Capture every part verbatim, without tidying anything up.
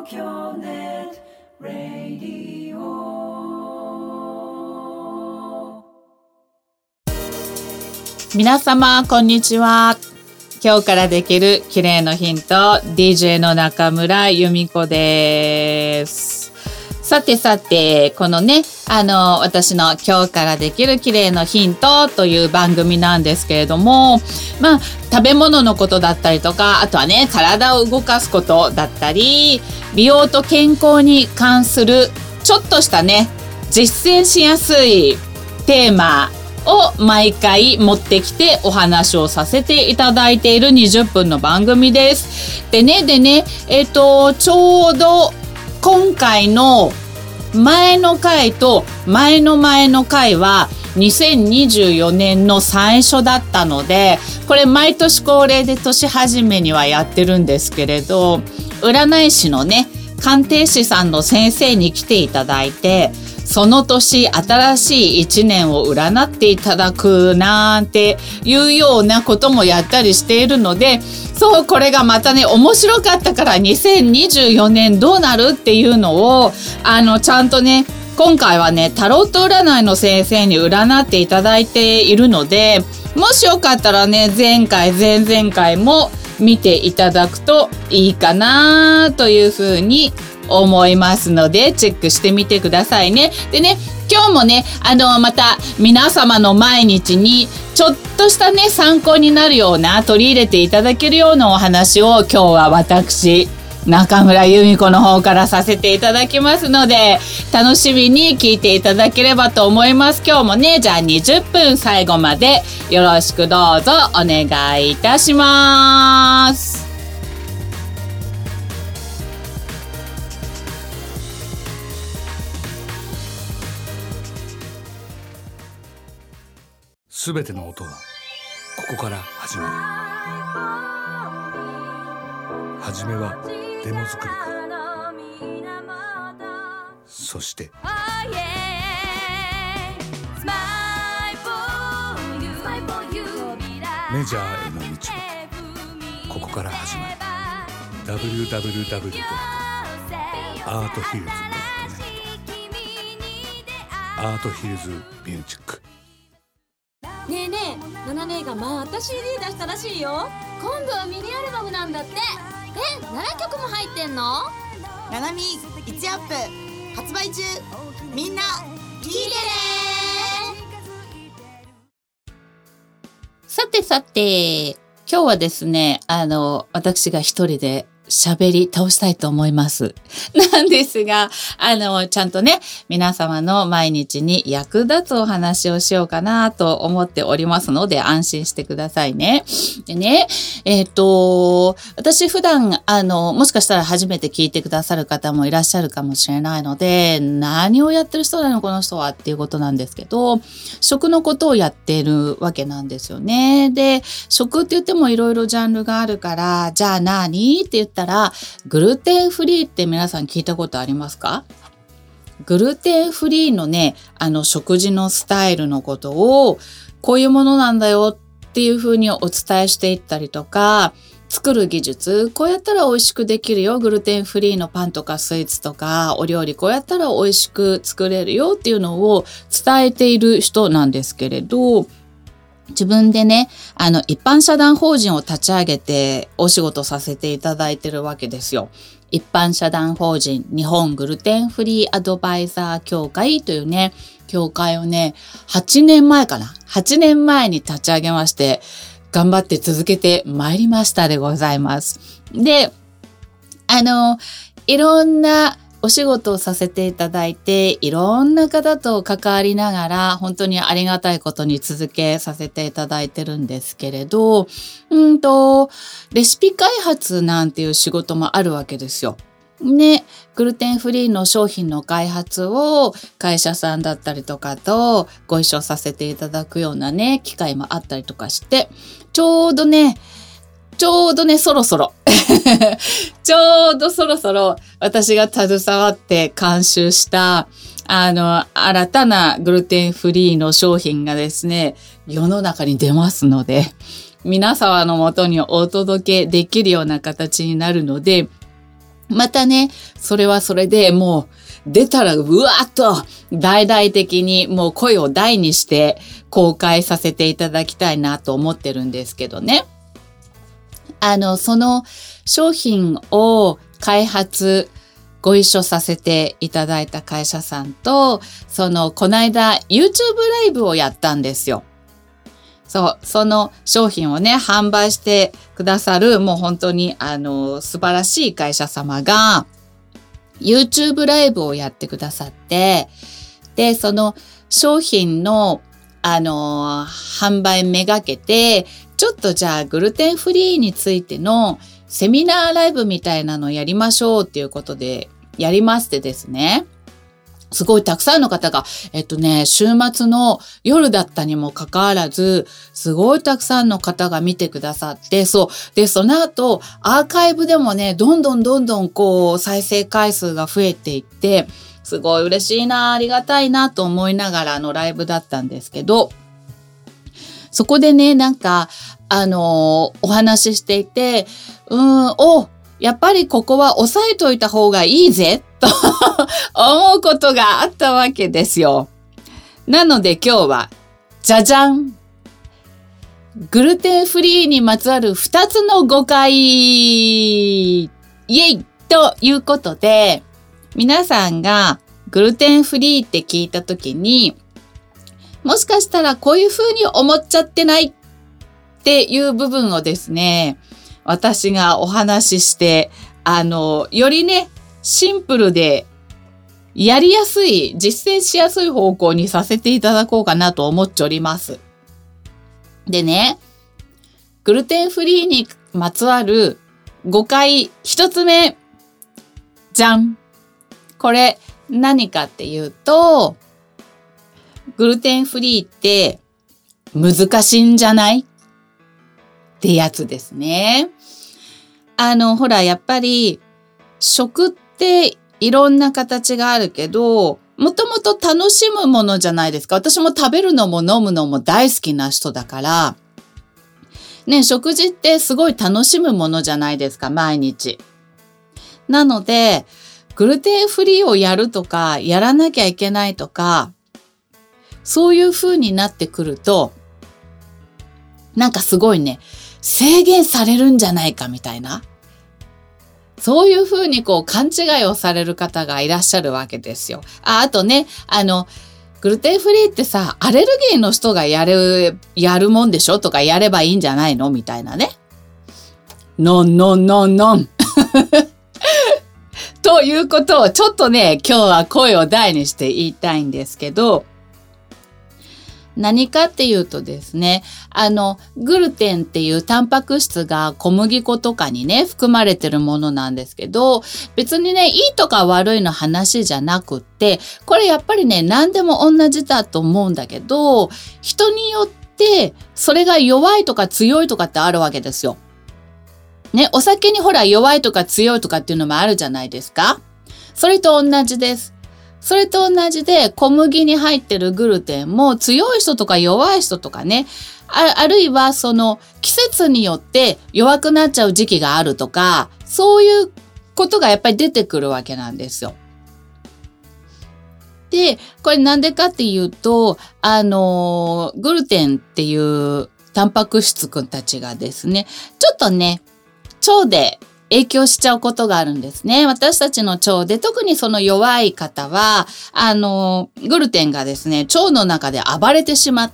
東京ネットラディオ。 皆様こんにちは。今日からできる綺麗のヒント ディージェー の中村由美子です。さてさて、このね、あの、私の今日からできる綺麗のヒントという番組なんですけれども、まあ、食べ物のことだったりとか、あとはね、体を動かすことだったり、美容と健康に関するちょっとしたね、実践しやすいテーマを毎回持ってきてお話をさせていただいているにじゅっぷんの番組です。でね、でね、えっと、ちょうど今回の前の回と前の前の回はにせんにじゅうよねんの最初だったので、これ毎年恒例で年始めにはやってるんですけれど、占い師のね、鑑定士さんの先生に来ていただいて、その年新しい一年を占っていただくなんていうようなこともやったりしているので、そう、これがまたね、面白かったからにせんにじゅうよねんどうなるっていうのを、あの、ちゃんとね、今回はね、タロット占いの先生に占っていただいているので、もしよかったらね、前回、前々回も見ていただくといいかなというふうに思いますので、チェックしてみてくださいね。でね、今日もね、あの、また皆様の毎日にちょっとしたね、参考になるような、取り入れていただけるようなお話を今日は私、中村由美子の方からさせていただきますので、楽しみに聞いていただければと思います。今日もね、じゃあにじゅっぷん最後までよろしくどうぞお願いいたします。 すべての音はここから始まる。はじめはデモ作りから、そしてメジャーへの道はここから始まる。 ダブリューダブリューダブリュー ドット アートヒルズ ドット ネット アートヒルズミュージック。 ねえねえ、ナナ姉がまた シーディー 出したらしいよ。今度はミニアルバムなんだって。え、ななきょくも入ってんの？ ナナミいちアップ発売中。みんな聞いてね。 さてさて、今日はですね、あの、私が一人で喋り倒したいと思います。なんですが、あの、ちゃんとね、皆様の毎日に役立つお話をしようかなと思っておりますので、安心してくださいね。でね、えっと、私普段、あの、もしかしたら初めて聞いてくださる方もいらっしゃるかもしれないので、何をやってる人なのこの人はっていうことなんですけど、食のことをやっているわけなんですよね。で、食って言ってもいろいろジャンルがあるから、じゃあ何って言ってたら、グルテンフリーって皆さん聞いたことありますか？グルテンフリーのね、あの食事のスタイルのことをこういうものなんだよっていうふうにお伝えしていったりとか、作る技術、こうやったら美味しくできるよ、グルテンフリーのパンとかスイーツとかお料理、こうやったら美味しく作れるよっていうのを伝えている人なんですけれど、自分でね、あの、一般社団法人を立ち上げてお仕事させていただいてるわけですよ。一般社団法人日本グルテンフリーアドバイザー協会というね、協会をね、はちねんまえかな。はちねんまえに立ち上げまして、頑張って続けてまいりましたでございます。で、あの、いろんなお仕事をさせていただいて、いろんな方と関わりながら、本当にありがたいことに続けさせていただいてるんですけれど、うんと、レシピ開発なんていう仕事もあるわけですよ。ね、グルテンフリーの商品の開発を会社さんだったりとかとご一緒させていただくようなね、機会もあったりとかして、ちょうどね、ちょうどね、そろそろちょうどそろそろ私が携わって監修したあの新たなグルテンフリーの商品がですね、世の中に出ますので、皆様のもとにお届けできるような形になるので、 またね、それはそれでもう出たらうわーっと大々的にもう声を大にして公開させていただきたいなと思ってるんですけどね。あの、その商品を開発、ご一緒させていただいた会社さんと、その、この間 YouTube ライブをやったんですよ。そう、その商品をね、販売してくださる、もう本当に、あの、素晴らしい会社様が、YouTube ライブをやってくださって、で、その商品の、あの、販売めがけて、ちょっとじゃあ、グルテンフリーについてのセミナーライブみたいなのをやりましょうっていうことで、やりましてですね。すごいたくさんの方が、えっとね、週末の夜だったにもかかわらず、すごいたくさんの方が見てくださって、そう。で、その後、アーカイブでもね、どんどんどんどんこう、再生回数が増えていって、すごい嬉しいな、ありがたいなと思いながらのライブだったんですけど、そこでね、なんか、あのー、お話ししていて、うーん、お、やっぱりここは押さえといた方がいいぜ、と思うことがあったわけですよ。なので今日は、じゃじゃん！グルテンフリーにまつわるふたつの誤解イエイということで、皆さんがグルテンフリーって聞いたときに、もしかしたらこういう風に思っちゃってないっていう部分をですね、私がお話しして、あの、よりね、シンプルで、やりやすい、実践しやすい方向にさせていただこうかなと思っております。でね、グルテンフリーにまつわる誤解一つ目、じゃん。これ何かっていうと、グルテンフリーって難しいんじゃないってやつですね。あの、ほら、やっぱり食っていろんな形があるけど、もともと楽しむものじゃないですか。私も食べるのも飲むのも大好きな人だから、ね、食事ってすごい楽しむものじゃないですか、毎日。なので、グルテンフリーをやるとか、やらなきゃいけないとか、そういう風になってくると、なんかすごいね、制限されるんじゃないかみたいな。そういう風にこう勘違いをされる方がいらっしゃるわけですよ。あ、あとね、あの、グルテンフリーってさ、アレルギーの人がやる、やるもんでしょとかやればいいんじゃないのみたいなね。ノンノンノンノン。ということをちょっとね、今日は声を大にして言いたいんですけど、何かっていうとですね、あの、グルテンっていうタンパク質が小麦粉とかにね、含まれてるものなんですけど、別にね、いいとか悪いの話じゃなくって、これやっぱりね、何でも同じだと思うんだけど、人によってそれが弱いとか強いとかってあるわけですよ。ね、お酒にほら弱いとか強いとかっていうのもあるじゃないですか。それと同じです。それと同じで小麦に入ってるグルテンも強い人とか弱い人とかね、あ、あるいはその季節によって弱くなっちゃう時期があるとか、そういうことがやっぱり出てくるわけなんですよ。で、これなんでかっていうと、あの、グルテンっていうタンパク質くんたちがですね、ちょっとね、腸で影響しちゃうことがあるんですね。私たちの腸で、特にその弱い方は、あの、グルテンがですね、腸の中で暴れてしまって、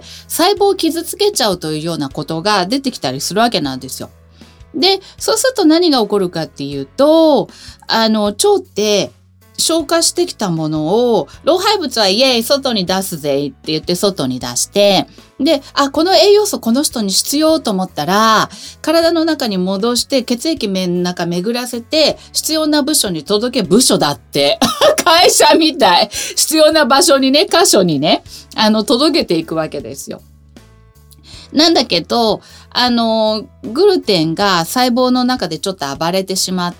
細胞を傷つけちゃうというようなことが出てきたりするわけなんですよ。で、そうすると何が起こるかっていうと、あの、腸って消化してきたものを、老廃物はイエーイ、外に出すぜって言って外に出して、で、あ、この栄養素この人に必要と思ったら、体の中に戻して血液の中巡らせて、必要な部署に届け、部署だって。会社みたい。必要な場所にね、箇所にね、あの、届けていくわけですよ。なんだけど、あの、グルテンが細胞の中でちょっと暴れてしまって、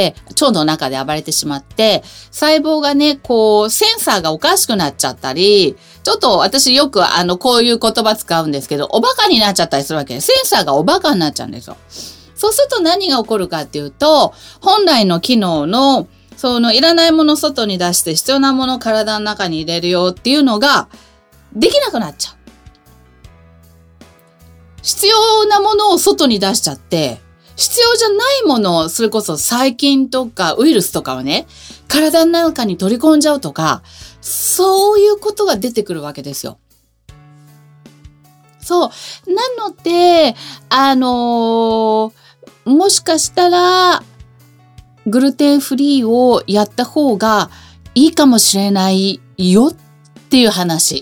腸の中で暴れてしまって、細胞がね、こう、センサーがおかしくなっちゃったり、ちょっと私よくあの、こういう言葉使うんですけど、おバカになっちゃったりするわけです。センサーがおバカになっちゃうんですよ。 そうすると何が起こるかっていうと、本来の機能の、そのいらないものを外に出して必要なものを体の中に入れるよっていうのができなくなっちゃう。必要なものを外に出しちゃって、必要じゃないものを、それこそ細菌とかウイルスとかをね、体の中に取り込んじゃうとか、そういうことが出てくるわけですよ。そう。なので、あのー、もしかしたら、グルテンフリーをやった方がいいかもしれないよっていう話。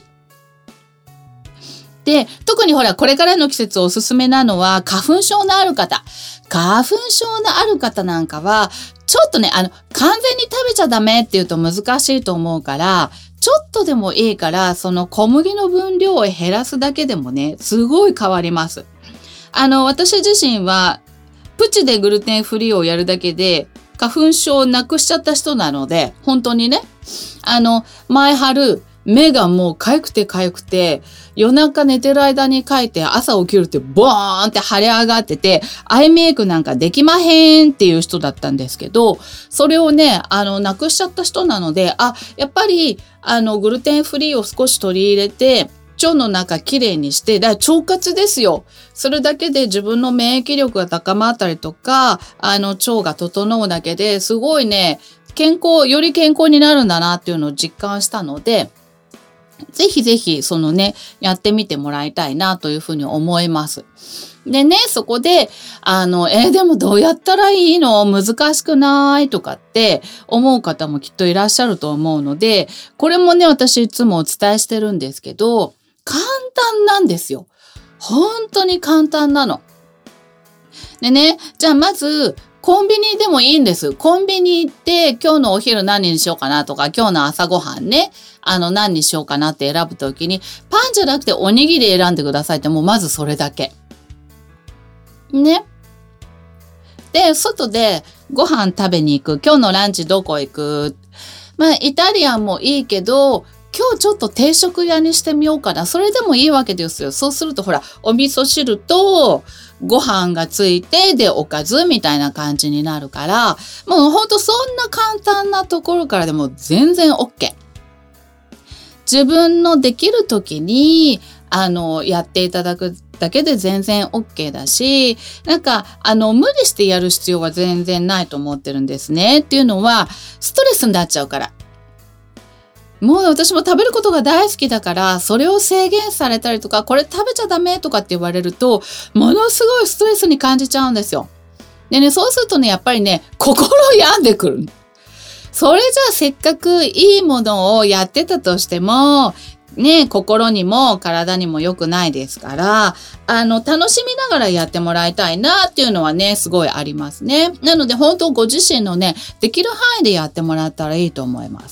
で、特にほら、これからの季節おすすめなのは、花粉症のある方。花粉症のある方なんかは、ちょっとね、あの、完全に食べちゃダメって言うと難しいと思うから、ちょっとでもいいから、その小麦の分量を減らすだけでもね、すごい変わります。あの、私自身は、プチでグルテンフリーをやるだけで、花粉症をなくしちゃった人なので、本当にね、あの、前春、目がもう痒くて痒くて、夜中寝てる間にかいて朝起きるってボーンって腫れ上がってて、アイメイクなんかできまへんっていう人だったんですけど、それをね、あの、なくしちゃった人なので、あ、やっぱり、あの、グルテンフリーを少し取り入れて、腸の中きれいにして、だから腸活ですよ。それだけで自分の免疫力が高まったりとか、あの、腸が整うだけですごいね、健康、より健康になるんだなっていうのを実感したので、ぜひぜひ、そのね、やってみてもらいたいなというふうに思います。でね、そこで、あの、えー、でもどうやったらいいの？難しくないとかって思う方もきっといらっしゃると思うので、これもね、私いつもお伝えしてるんですけど、簡単なんですよ。本当に簡単なの。でね、じゃあまず、コンビニでもいいんです。コンビニ行って、今日のお昼何にしようかなとか、今日の朝ごはんね、あの、何にしようかなって選ぶときに、パンじゃなくておにぎり選んでくださいって、もうまずそれだけ。ね。で、外でご飯食べに行く。今日のランチどこ行く？まあ、イタリアンもいいけど、今日ちょっと定食屋にしてみようかな。それでもいいわけですよ。そうするとほら、お味噌汁とご飯がついて、で、おかずみたいな感じになるから、もうほんとそんな簡単なところからでも全然 OK。自分のできる時に、あの、やっていただくだけで全然 OK だし、なんか、あの、無理してやる必要は全然ないと思ってるんですね。っていうのは、ストレスになっちゃうから。もう私も食べることが大好きだから、それを制限されたりとか、これ食べちゃダメとかって言われると、ものすごいストレスに感じちゃうんですよ。でね、そうするとね、やっぱりね、心病んでくる。それじゃあせっかくいいものをやってたとしても、ね、心にも体にも良くないですから、あの、楽しみながらやってもらいたいなっていうのはね、すごいありますね。なので本当ご自身のね、できる範囲でやってもらったらいいと思います。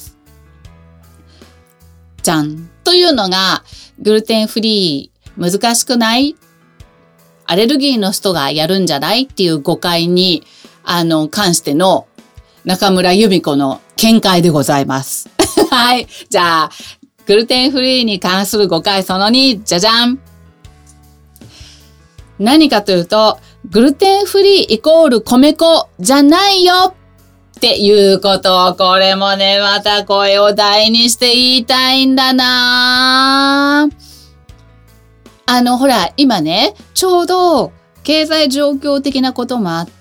じゃん。というのが、グルテンフリー難しくない？アレルギーの人がやるんじゃないっていう誤解に、あの、関しての中村由美子の見解でございます。はい。じゃあ、グルテンフリーに関する誤解そのに、じゃじゃん。何かというと、グルテンフリーイコール米粉じゃないよっていうことを、これもね、また声を大にして言いたいんだなぁ。あの、ほら、今ね、ちょうど経済状況的なこともあって、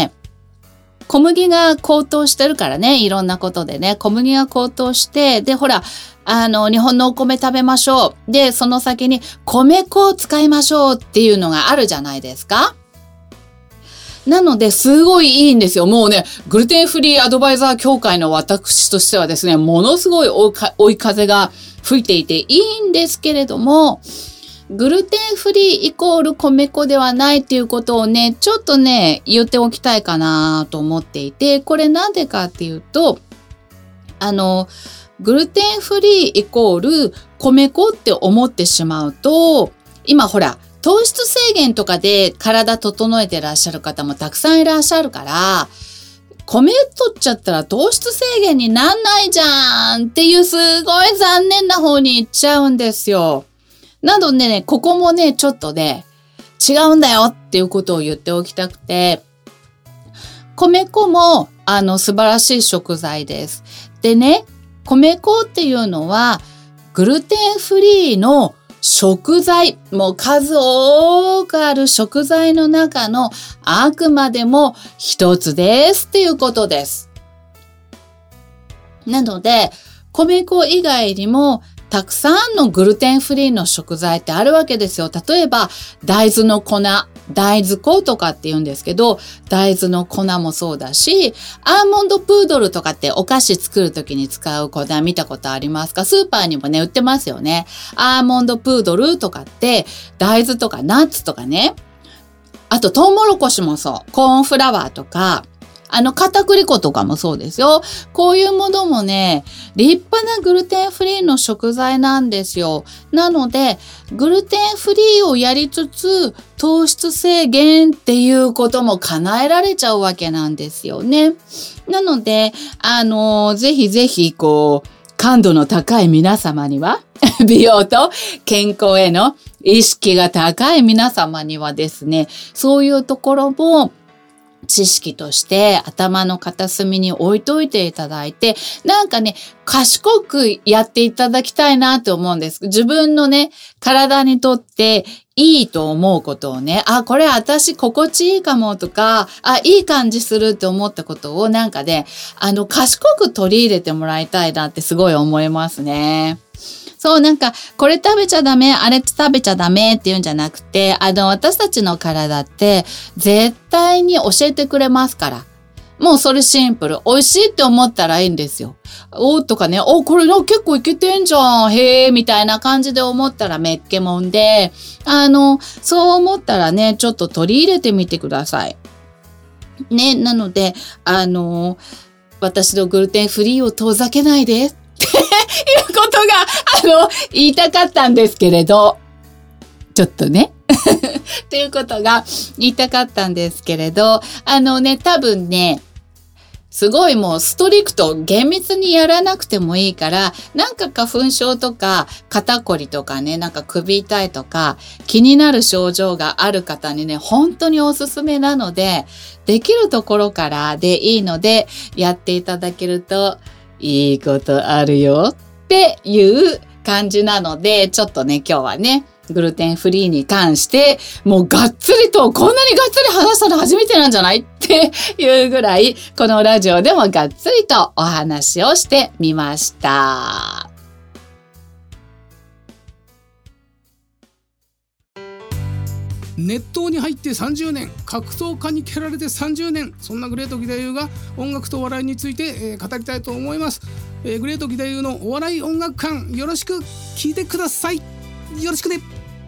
小麦が高騰してるからね、いろんなことでね、小麦が高騰して、で、ほら、あの、日本のお米食べましょう。で、その先に米粉を使いましょうっていうのがあるじゃないですか。なので、すごいいいんですよ。もうね、グルテンフリーアドバイザー協会の私としてはですね、ものすごい追い風が吹いていていいんですけれども、グルテンフリーイコール米粉ではないっていうことをね、ちょっとね、言っておきたいかなと思っていて、これなんでかっていうと、あの、グルテンフリーイコール米粉って思ってしまうと、今ほら、糖質制限とかで体整えてらっしゃる方もたくさんいらっしゃるから、米取っちゃったら糖質制限になんないじゃんっていうすごい残念な方に行っちゃうんですよ。なのでね、ここもね、ちょっとね、 違うんだよっていうことを言っておきたくて、米粉もあの素晴らしい食材です。でね、米粉っていうのはグルテンフリーの食材、もう数多くある食材の中のあくまでも一つですっていうことです。なので、米粉以外にもたくさんのグルテンフリーの食材ってあるわけですよ。例えば大豆の粉、大豆粉とかって言うんですけど、大豆の粉もそうだし、アーモンドプードルとかってお菓子作るときに使う粉見たことありますか？スーパーにもね、売ってますよね。アーモンドプードルとかって大豆とかナッツとかね。あとトウモロコシもそう。コーンフラワーとか、あの片栗粉とかもそうですよ。こういうものもね、立派なグルテンフリーの食材なんですよ。なので、グルテンフリーをやりつつ、糖質制限っていうことも叶えられちゃうわけなんですよね。なので、あの、ぜひぜひ、こう、感度の高い皆様には、美容と健康への意識が高い皆様にはですね、そういうところも、知識として頭の片隅に置いといていただいて、なんかね、賢くやっていただきたいなと思うんです。自分のね、体にとっていいと思うことをね、あ、これ私心地いいかもとか、あ、いい感じするって思ったことをなんかね、あの、賢く取り入れてもらいたいなってすごい思いますね。そう、なんか、これ食べちゃダメ、あれ食べちゃダメっていうんじゃなくて、あの、私たちの体って、絶対に教えてくれますから。もうそれシンプル。美味しいって思ったらいいんですよ。おーとかね、お、これ結構いけてんじゃん。へー、みたいな感じで思ったらめっけもんで、あの、そう思ったらね、ちょっと取り入れてみてください。ね、なので、あの、私のグルテンフリーを遠ざけないで。っていうことが、あの、言いたかったんですけれど、ちょっとね。っていうことが言いたかったんですけれど、あのね、多分ね、すごいもうストリクト、厳密にやらなくてもいいから、なんか花粉症とか肩こりとかね、なんか首痛いとか気になる症状がある方にね、本当におすすめなので、できるところからでいいのでやっていただけるといいことあるよっていう感じなので、ちょっとね、今日はね、グルテンフリーに関して、もうがっつりと、こんなにがっつり話したの初めてなんじゃないっていうぐらい、このラジオでもがっつりとお話をしてみました。 熱湯に入ってさんじゅうねん、格闘家に蹴られてさんじゅうねん、そんなグレート義太夫が音楽と笑いについて、えー、語りたいと思います。えー、グレート義太夫のお笑い音楽館、よろしく聞いてください。よろしくね。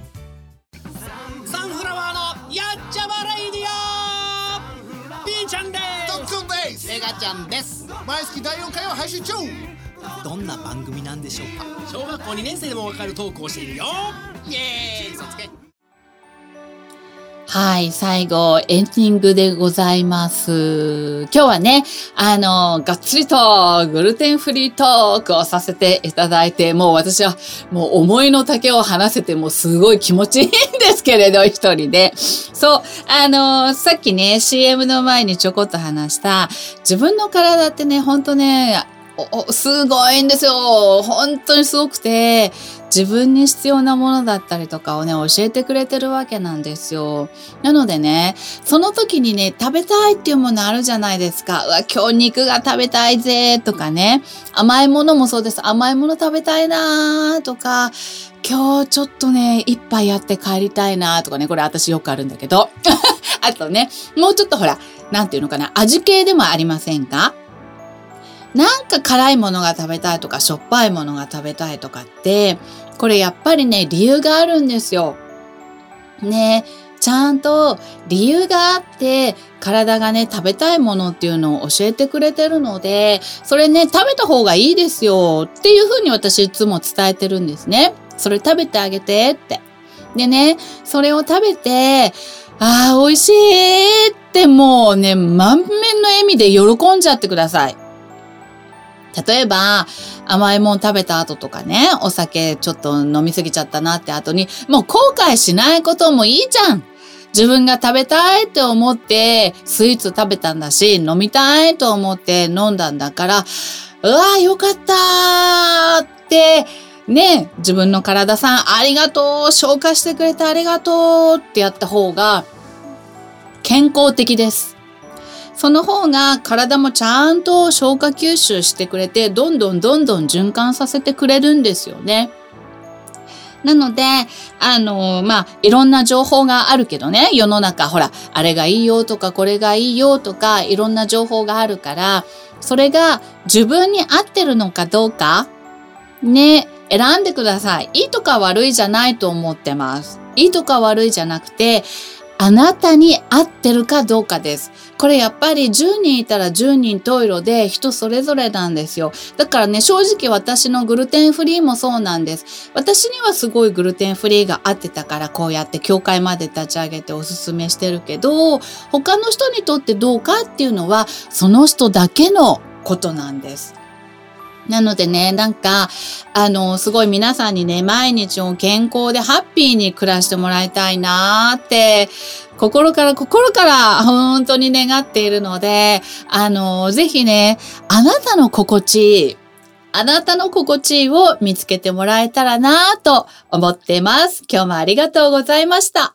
サンフラワーのやっちゃまレイディオ、ピーちゃんです。 トッツンです。 レガちゃんです。 毎月だいよんかいを配信中。 どんな番組なんでしょうか。小学校にねん生でもわかるトークをしているよ。イエーイ、そつけ。 はい、最後、エンディングでございます。今日はね、あの、がっつりとグルテンフリートークをさせていただいて、もう私はもう思いの丈を話せてもすごい気持ちいいんですけれど、一人で。そう、あの、さっきね、シーエム の前にちょこっと話した、自分の体ってね、ほんとね、お、すごいんですよ。本当にすごくて、自分に必要なものだったりとかをね、教えてくれてるわけなんですよ。なのでね、その時にね、食べたいっていうものあるじゃないですか。うわ、今日肉が食べたいぜとかね、甘いものもそうです。甘いもの食べたいなとか、今日ちょっとね、一杯やって帰りたいなとかね、これ私よくあるんだけど。あとね、もうちょっとほら、なんていうのかな、味系でもありませんか？なんか辛いものが食べたいとか、しょっぱいものが食べたいとかって、これやっぱりね、理由があるんですよ。ね、ちゃんと理由があって、体がね、食べたいものっていうのを教えてくれてるので、それね、食べた方がいいですよっていうふうに私いつも伝えてるんですね。それ食べてあげてって。でね、それを食べて、ああ、美味しいってもうね、満面の笑みで喜んじゃってください。例えば、甘いもん食べた後とかね、お酒ちょっと飲みすぎちゃったなって後に、もう後悔しないこともいいじゃん。 自分が食べたいって思ってスイーツ食べたんだし、飲みたいと思って飲んだんだから、うわーよかったーってね、自分の体さんありがとう、消化してくれてありがとうってやった方が健康的です。その方が体もちゃんと消化吸収してくれて、どんどんどんどん循環させてくれるんですよね。なので、あの、まあ、いろんな情報があるけどね、世の中、ほら、あれがいいよとか、これがいいよとか、いろんな情報があるから、それが自分に合ってるのかどうか、ね、選んでください。いいとか悪いじゃないと思ってます。いいとか悪いじゃなくて、あなたに合ってるかどうかです。これやっぱりじゅうにんいたらじゅうにん十色で人それぞれなんですよ。だからね、正直私のグルテンフリーもそうなんです。私にはすごいグルテンフリーが合ってたからこうやって協会まで立ち上げておすすめしてるけど、他の人にとってどうかっていうのはその人だけのことなんです。なのでね、なんか、あの、すごい皆さんにね、毎日を健康でハッピーに暮らしてもらいたいなーって、心から心から本当に願っているので、あの、ぜひね、あなたの心地いい、あなたの心地いいを見つけてもらえたらなーと思っています。今日もありがとうございました。